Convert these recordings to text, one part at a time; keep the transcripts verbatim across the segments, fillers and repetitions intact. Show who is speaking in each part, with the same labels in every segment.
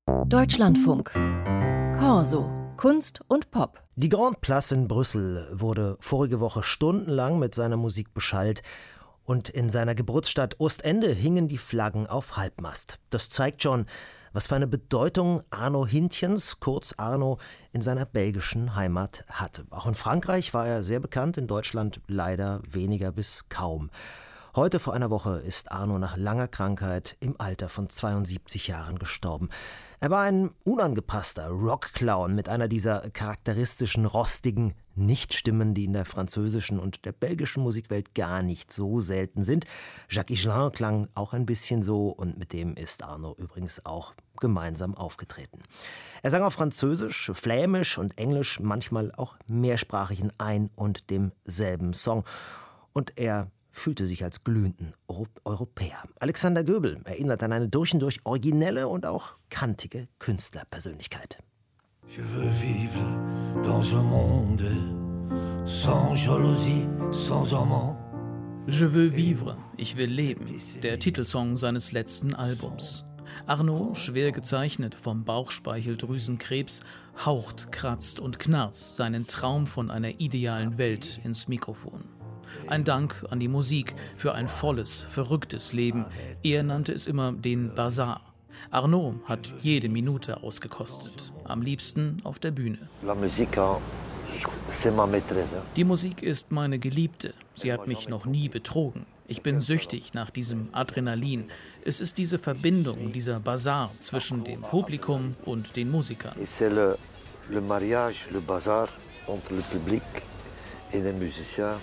Speaker 1: Deutschlandfunk. Corso. Kunst und Pop.
Speaker 2: Die Grand Place in Brüssel wurde vorige Woche stundenlang mit seiner Musik beschallt. Und in seiner Geburtsstadt Ostende hingen die Flaggen auf Halbmast. Das zeigt schon, was für eine Bedeutung Arno Hintjens, kurz Arno, in seiner belgischen Heimat hatte. Auch in Frankreich war er sehr bekannt, in Deutschland leider weniger bis kaum. Heute vor einer Woche ist Arno nach langer Krankheit im Alter von zweiundsiebzig Jahren gestorben. Er war ein unangepasster Rockclown mit einer dieser charakteristischen, rostigen Nichtstimmen, die in der französischen und der belgischen Musikwelt gar nicht so selten sind. Jacques Higelin klang auch ein bisschen so und mit dem ist Arno übrigens auch gemeinsam aufgetreten. Er sang auf Französisch, Flämisch und Englisch, manchmal auch mehrsprachig in ein und demselben Song. Und er fühlte sich als glühenden Europäer. Alexander Göbel erinnert an eine durch und durch originelle und auch kantige Künstlerpersönlichkeit.
Speaker 3: Je veux vivre dans un monde sans jalousie, sans amant.
Speaker 4: Je veux vivre, ich will leben, der Titelsong seines letzten Albums. Arno, schwer gezeichnet vom Bauchspeicheldrüsenkrebs, haucht, kratzt und knarzt seinen Traum von einer idealen Welt ins Mikrofon. Ein Dank an die Musik für ein volles, verrücktes Leben. Er nannte es immer den Basar. Arno hat jede Minute ausgekostet. Am liebsten auf der Bühne. Die Musik ist meine Geliebte. Sie hat mich noch nie betrogen. Ich bin süchtig nach diesem Adrenalin. Es ist diese Verbindung, dieser Basar zwischen dem Publikum und den Musikern.
Speaker 3: Le, le mariage, le bazar entre le public et les musiciens.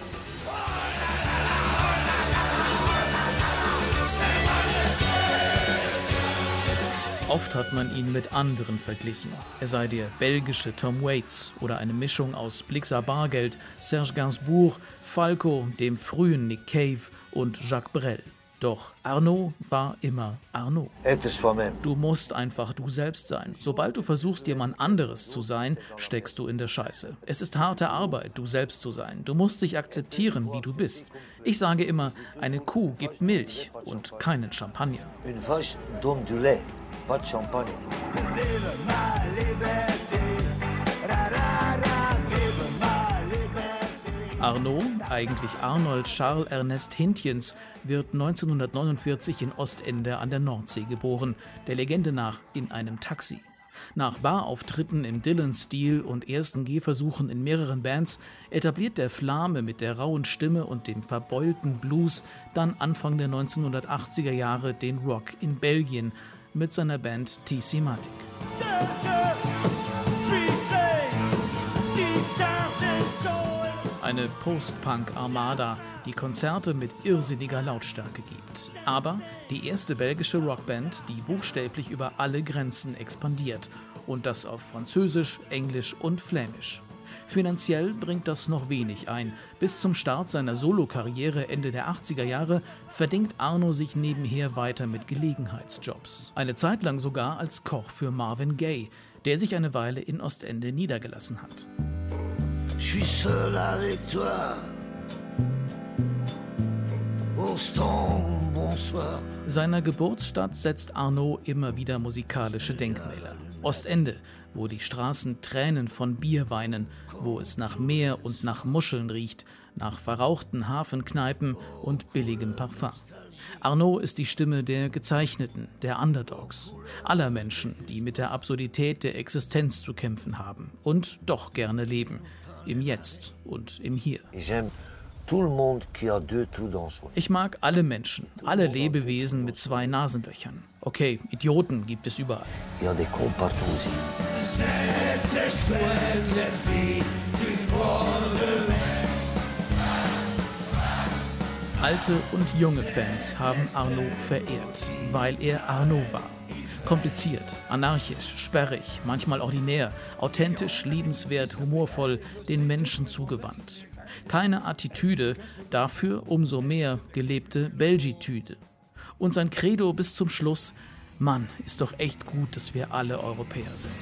Speaker 4: Oft hat man ihn mit anderen verglichen. Er sei der belgische Tom Waits oder eine Mischung aus Blixa Bargeld, Serge Gainsbourg, Falco, dem frühen Nick Cave und Jacques Brel. Doch Arno war immer Arno. Du musst einfach du selbst sein. Sobald du versuchst, jemand anderes zu sein, steckst du in der Scheiße. Es ist harte Arbeit, du selbst zu sein. Du musst dich akzeptieren, wie du bist. Ich sage immer, eine Kuh gibt Milch und keinen Champagner.
Speaker 3: Une vache donne du lait, pas de champagne.
Speaker 4: Arno, eigentlich Arnold Charles Ernest Hintjens, wird neunzehnhundertneunundvierzig in Ostende an der Nordsee geboren, der Legende nach in einem Taxi. Nach Barauftritten im Dylan-Stil und ersten Gehversuchen in mehreren Bands etabliert der Flame mit der rauen Stimme und dem verbeulten Blues dann Anfang der neunzehnhundertachtziger Jahre den Rock in Belgien mit seiner Band T C Matic. Eine Post-Punk-Armada, die Konzerte mit irrsinniger Lautstärke gibt. Aber die erste belgische Rockband, die buchstäblich über alle Grenzen expandiert. Und das auf Französisch, Englisch und Flämisch. Finanziell bringt das noch wenig ein. Bis zum Start seiner Solokarriere Ende der achtziger Jahre verdingt Arno sich nebenher weiter mit Gelegenheitsjobs. Eine Zeit lang sogar als Koch für Marvin Gaye, der sich eine Weile in Ostende niedergelassen hat.
Speaker 3: Je suis seul avec toi. Bonsoir.
Speaker 4: Seiner Geburtsstadt setzt Arno immer wieder musikalische Denkmäler. Ostende, wo die Straßen Tränen von Bier weinen, wo es nach Meer und nach Muscheln riecht, nach verrauchten Hafenkneipen und billigem Parfum. Arno ist die Stimme der Gezeichneten, der Underdogs, aller Menschen, die mit der Absurdität der Existenz zu kämpfen haben und doch gerne leben. Im Jetzt und im Hier. Ich mag alle Menschen, alle Lebewesen mit zwei Nasenlöchern. Okay, Idioten gibt es überall. Alte und junge Fans haben Arno verehrt, weil er Arno war. Kompliziert, anarchisch, sperrig, manchmal ordinär, authentisch, liebenswert, humorvoll, den Menschen zugewandt. Keine Attitüde, dafür umso mehr gelebte Belgitüde. Und sein Credo bis zum Schluss: Mann, ist doch echt gut, dass wir alle Europäer sind.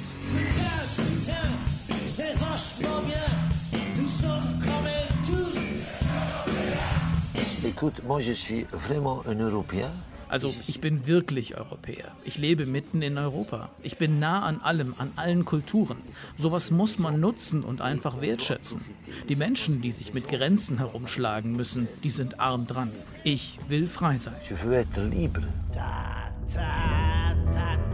Speaker 3: Écoute, moi je suis vraiment un Européen.
Speaker 4: Also ich bin wirklich Europäer. Ich lebe mitten in Europa. Ich bin nah an allem, an allen Kulturen. Sowas muss man nutzen und einfach wertschätzen. Die Menschen, die sich mit Grenzen herumschlagen müssen, die sind arm dran. Ich will frei sein.
Speaker 3: Je veux être libre.
Speaker 2: Ta, ta, ta,